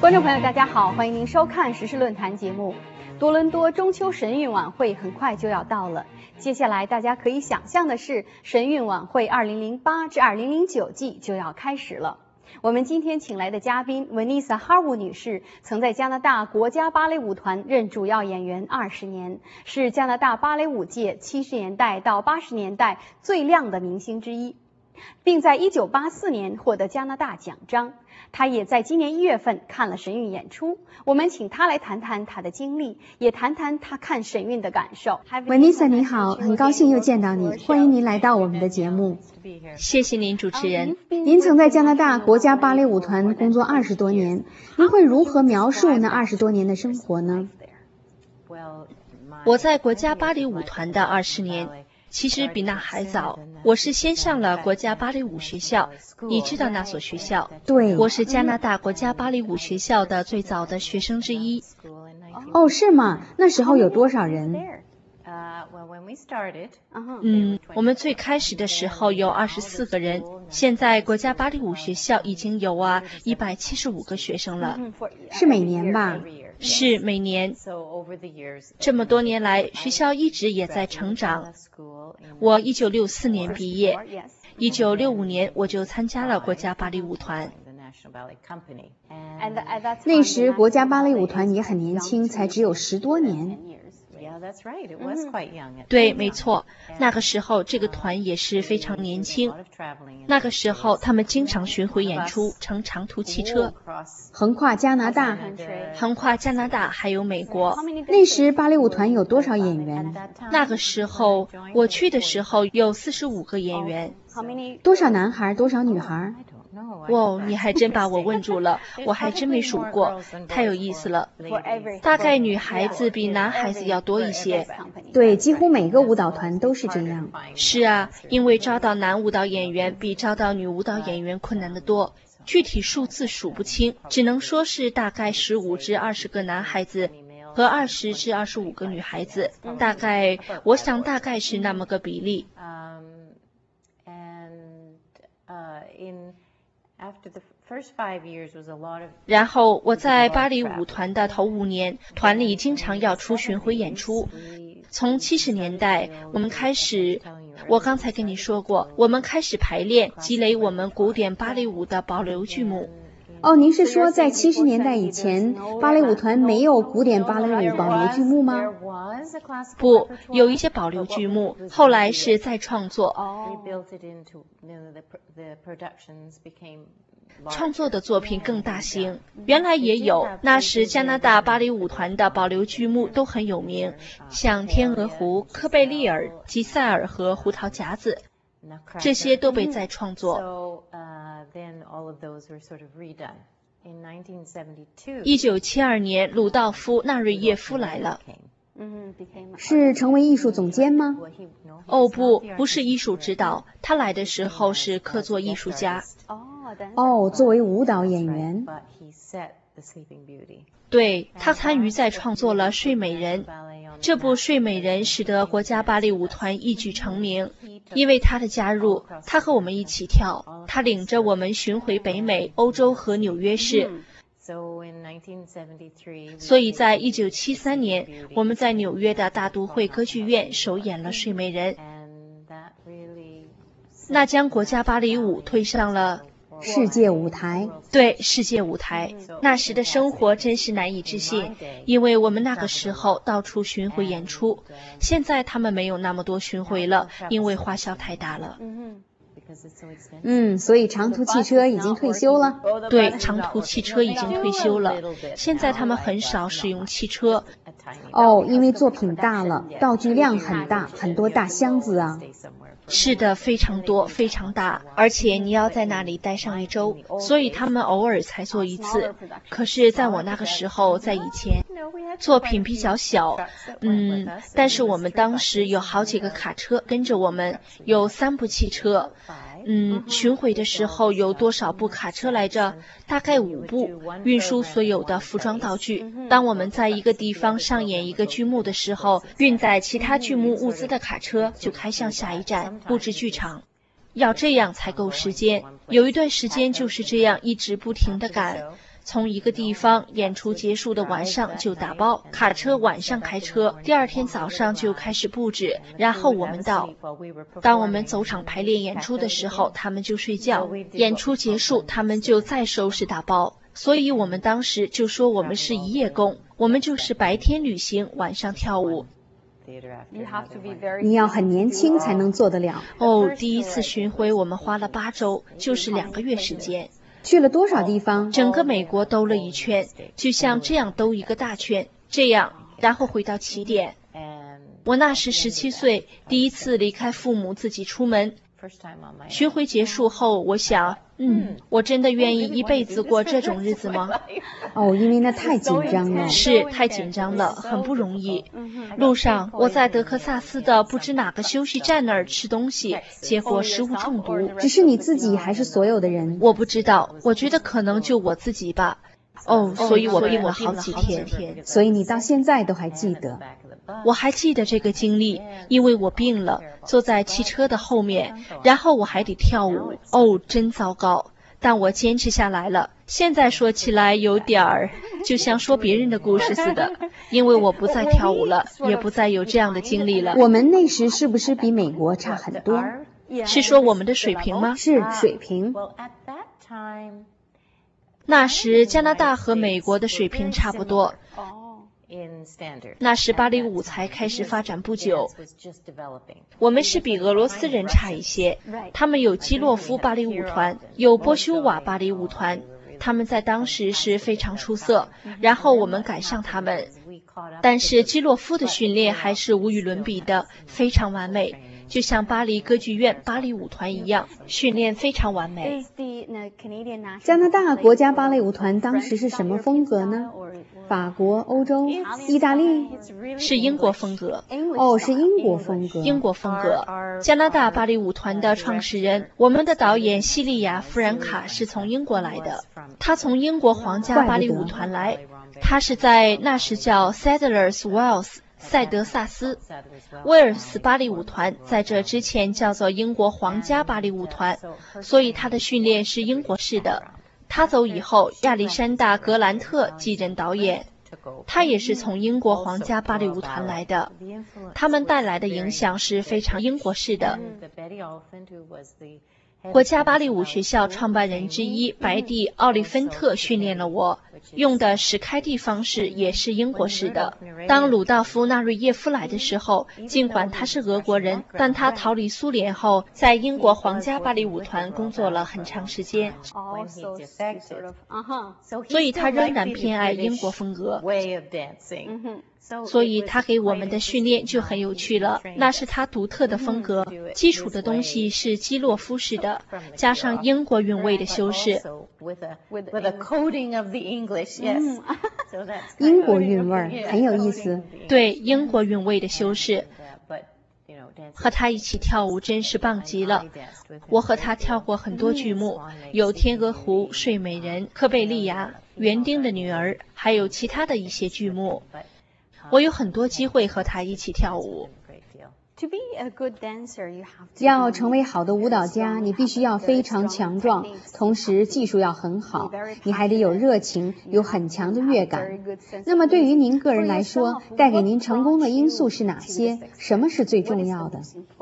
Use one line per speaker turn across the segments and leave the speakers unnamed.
观众朋友大家好，欢迎您收看时事论坛节目。多伦多中秋神韵晚会很快就要到了，接下来大家可以想象的是，神韵晚会2008至2009季就要开始了。我们今天请来的嘉宾 Vanessa Harwood 女士，曾在加拿大国家芭蕾舞团任主要演员20年，是加拿大芭蕾舞界70年代到80年代最亮的明星之一，并在1984年获得加拿大奖章。她也在今年1月份看了神韵演出，我们请她来谈谈她的经历，也谈谈她看神韵的感受。
Vanessa 你好，很高兴又见到你，欢迎您来到我们的节目。
谢谢您，主持人。
您曾在加拿大国家芭蕾舞团工作20多年，您会如何描述那20多年的生活呢？
我在国家芭蕾舞团的20年。其实比那还早，我是先上了国家芭蕾舞学校，你知道那所学校？
对，
我是加拿大国家芭蕾舞学校的最早的学生之一。
哦，是吗？那时候有多少人？
我们最开始的时候有24个人，现在国家芭蕾舞学校已经有175个学生了。
是每年吧？
是每年。这么多年来，学校一直也在成长。我1964年毕业，1965年我就参加了国家芭蕾舞团。
那时国家芭蕾舞团也很年轻，才只有10多年。
对，没错，那个时候这个团也是非常年轻。那个时候他们经常巡回演出，乘长途汽车，
横跨加拿大
还有美国。
那时芭蕾舞团有多少演员？
那个时候我去的时候有45个演员。
多少男孩，多少女孩？
哇，你还真把我问住了，我还真没数过，太有意思了。大概女孩子比男孩子要多一些。
对，几乎每个舞蹈团都是这样。
是啊，因为招到男舞蹈演员比招到女舞蹈演员困难得多，具体数字数不清，只能说是大概15至20个男孩子和20至25个女孩子，我想大概是那么个比例。然后我在芭蕾舞团的头5年，团里经常要出巡回演出。从70年代我刚才跟你说过，我们开始排练，积累我们古典芭蕾舞的保留剧目。
哦，您是说在70年代以前，芭蕾舞团没有古典芭蕾舞保留剧目吗？
不，有一些保留剧目，后来是再创作。创作的作品更大型，原来也有，那时加拿大芭蕾舞团的保留剧目都很有名，像天鹅湖、科贝利尔、吉赛尔和胡桃夹子，这些都被再创作。1972年，鲁道夫·纳瑞耶夫来了。
是成为艺术总监吗？
哦，不是艺术指导，他来的时候是客座艺术家。
哦，作为舞蹈演员。
对，他参与再创作了《睡美人》，这部《睡美人》使得国家芭蕾舞团一举成名。因为他的加入，他和我们一起跳，他领着我们巡回北美、欧洲和纽约市。所以在1973年，我们在纽约的大都会歌剧院首演了《睡美人》，那将国家芭蕾舞推上了
世界舞台。
对，世界舞台。那时的生活真是难以置信，因为我们那个时候到处巡回演出，现在他们没有那么多巡回了，因为花销太大了。
所以长途汽车已经退休了。
对，长途汽车已经退休了，现在他们很少使用汽车。
哦，因为作品大了，道具量很大，很多大箱子啊。
是的，非常多，非常大，而且你要在那里待上1周，所以他们偶尔才做一次。可是在我那个时候，在以前，作品比较小，但是我们当时有好几个卡车跟着我们，有3部汽车。巡回的时候有多少部卡车来着？大概5部，运输所有的服装道具。当我们在一个地方上演一个剧目的时候，运载其他剧目物资的卡车就开向下一站，布置剧场。要这样才够时间，有一段时间就是这样一直不停地赶。 从一个地方演出结束的晚上就打包，卡车晚上开车，第二天早上就开始布置，然后我们到。当我们走场排练演出的时候，他们就睡觉，演出结束他们就再收拾打包。所以我们当时就说我们是一夜工，我们就是白天旅行，晚上跳舞。
你要很年轻才能做得了。
第一次巡回我们花了8周，就是2个月时间。
去了多少地方？
整个美国兜了一圈，就像这样兜一个大圈，这样，然后回到起点。我那时17岁，第一次离开父母自己出门。巡回结束后，我想，我真的愿意一辈子过这种日子吗？
因为那太紧张了。
是，太紧张了，很不容易。路上，我在德克萨斯的不知哪个休息站那儿吃东西，结果食物中毒。
只是你自己还是所有的人？
我不知道，我觉得可能就我自己吧。所以我病了好几天。
所以你到现在都还记得？
我还记得这个经历，因为我病了，坐在汽车的后面，然后我还得跳舞。真糟糕，但我坚持下来了。现在说起来有点儿就像说别人的故事似的，因为我不再跳舞了，也不再有这样的经历了。
我们那时是不是比美国差很多？
是说我们的水平吗？
是水平。
那时加拿大和美国的水平差不多。那时芭蕾舞才开始发展不久，我们是比俄罗斯人差一些。他们有基洛夫芭蕾舞团，有波修瓦芭蕾舞团，他们在当时是非常出色，然后我们赶上他们。但是基洛夫的训练还是无与伦比的，非常完美，就像巴黎歌剧院芭蕾舞团一样，训练非常完美。
加拿大国家芭蕾舞团当时是什么风格呢？法国、欧洲、意大利？
是英国风格。
是英国风格。
英国风格。加拿大芭蕾舞团的创始人，我们的导演西利亚·弗兰卡是从英国来的，他从英国皇家芭蕾舞团来，他是在那时叫 Sadler's Wells 塞德萨斯威尔斯芭蕾舞团，在这之前叫做英国皇家芭蕾舞团，所以他的训练是英国式的。他走以后，亚历山大·格兰特继任导演，他也是从英国皇家芭蕾舞团来的，他们带来的影响是非常英国式的。国家芭蕾舞学校创办人之一白蒂·奥利芬特训练了我，用的史开蒂方式也是英国式的。当鲁道夫·纳瑞耶夫来的时候，尽管他是俄国人，但他逃离苏联后，在英国皇家芭蕾舞团工作了很长时间，所以他仍然偏爱英国风格。所以他给我们的训练就很有趣了，那是他独特的风格，基础的东西是基洛夫式的，加上英国韵味的修饰。
英国韵味很有意思。
对，英国韵味的修饰。和他一起跳舞真是棒极了。我和他跳过很多剧目，有《天鹅湖》、《睡美人》、《科贝利亚》、《园丁的女儿》，还有其他的一些剧目。我有很多机会和他一起跳舞。
要成为好的舞蹈家，你必须要非常强壮，同时技术要很好，你还得有热情，有很强的乐感。那么对于您个人来说，带给您成功的因素是哪些？什么是最重要的？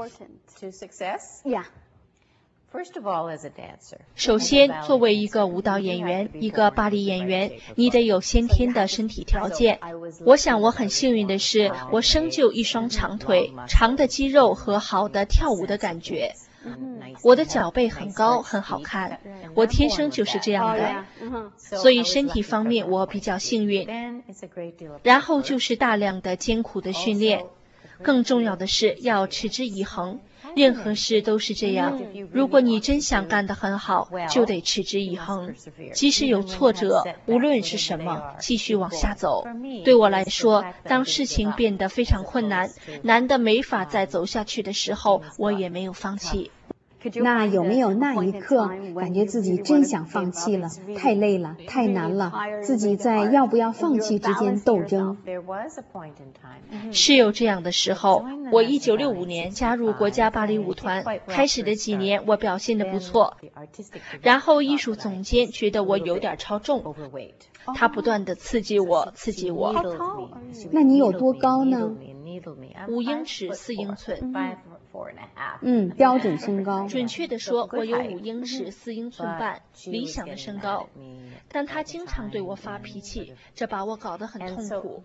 首先，作为一个舞蹈演员，一个芭蕾演员，你得有先天的身体条件。我想我很幸运的是，我生就一双长腿、长的肌肉和好的跳舞的感觉。我的脚背很高，很好看，我天生就是这样的，所以身体方面我比较幸运。然后就是大量的艰苦的训练，更重要的是要持之以恒。任何事都是这样，如果你真想干得很好，就得持之以恒，即使有挫折，无论是什么，继续往下走。对我来说，当事情变得非常困难，难得没法再走下去的时候，我也没有放弃。
那有没有那一刻感觉自己真想放弃了，太累了，太难了，自己在要不要放弃之间斗争？
是有这样的时候。我1965年加入国家芭蕾舞团，开始的几年我表现得不错，然后艺术总监觉得我有点超重，他不断地刺激我。
那你有多高呢
？5英尺4英寸。
标准身高。
准确地说，我有5英尺4英寸半，理想的身高。但他经常对我发脾气，这把我搞得很痛苦。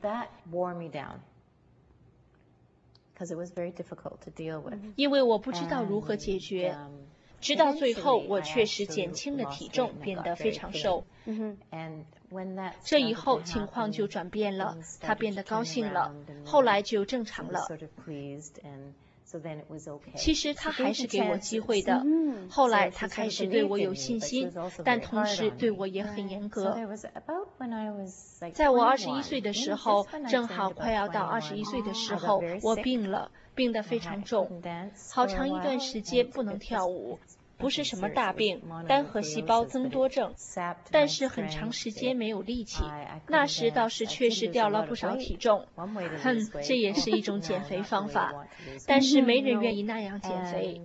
因为我不知道如何解决，直到最后我确实减轻了体重，变得非常瘦。这以后情况就转变了，他变得高兴了，后来就正常了。其实他还是给我机会的，后来他开始对我有信心，但同时对我也很严格。在我21岁的时候，正好快要到21岁的时候，我病了，病得非常重，好长一段时间不能跳舞。不是什么大病，单核细胞增多症，但是很长时间没有力气。那时倒是确实掉了不少体重，这也是一种减肥方法，但是没人愿意那样减肥。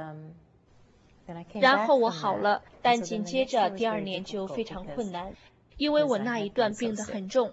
然后我好了，但紧接着第2年就非常困难，因为我那一段病得很重。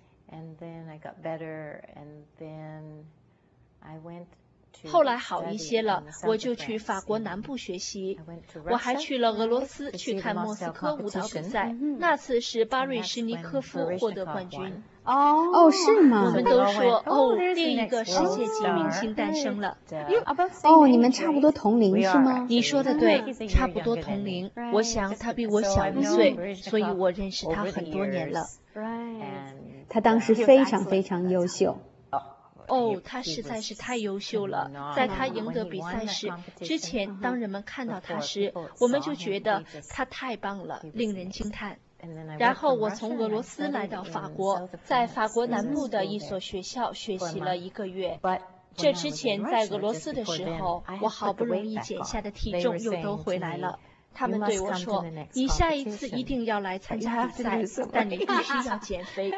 后来好一些了，我就去法国南部学习，我还去了俄罗斯去看莫斯科舞蹈比赛，那次是巴瑞什尼科夫获得冠军。
是吗？
我们都说另一个世界级明星诞生了。
你们差不多同龄是吗？
你说的对，差不多同龄。我想他比我小1岁，所以我认识他很多年了。
他当时非常非常优秀。
他实在是太优秀了。在他赢得比赛时之前，当人们看到他时，我们就觉得他太棒了，令人惊叹。然后我从俄罗斯来到法国，在法国南部的一所学校学习了1个月。这之前在俄罗斯的时候，我好不容易减下的体重又都回来了。他们对我说，你下一次一定要来参加比赛，但你必须要减肥。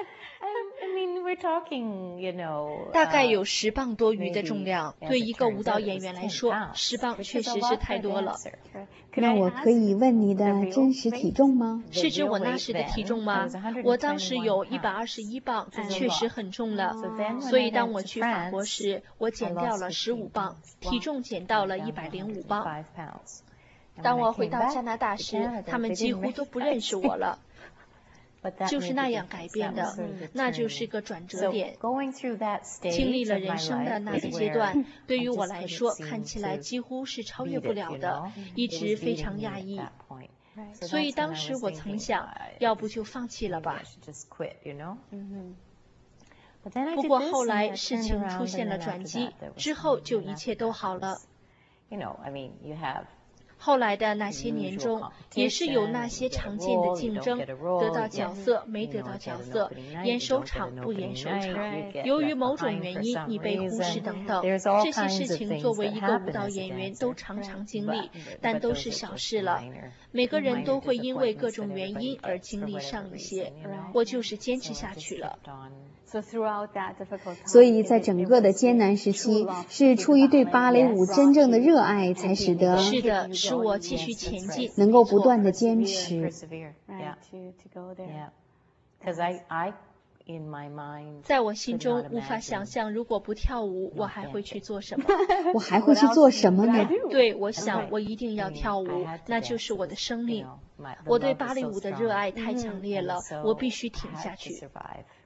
大概有10磅多余的重量，对一个舞蹈演员来说，10磅确实是太多了。
那我可以问你的真实体重吗？
是指我那时的体重吗？我当时有121磅，确实很重了。所以当我去法国时，我减掉了15磅，体重减到了105磅。当我回到加拿大时，他们几乎都不认识我了。就是那样改变的，那就是个转折点。经历了人生的那个阶段，对于我来说看起来几乎是超越不了的，一直非常压抑。所以当时我曾想，要不就放弃了吧。不过后来事情出现了转机，之后就一切都好了。后来的那些年中，也是有那些常见的竞争，得到角色没得到角色，演首场不演首场，由于某种原因你被忽视等等，这些事情作为一个舞蹈演员都常常经历，但都是小事了。每个人都会因为各种原因而经历上一些，我就是坚持下去了。
所以在整个的艰难时期，是出于对芭蕾舞真正的热爱，才使得
是的，使我继续前进，
能够不断的坚持。
在我心中无法想象，如果不跳舞，我还会去做什么？
我还会去做什么呢？
对，我想我一定要跳舞，那就是我的生命。我对芭蕾舞的热爱太强烈了，我必须挺下去。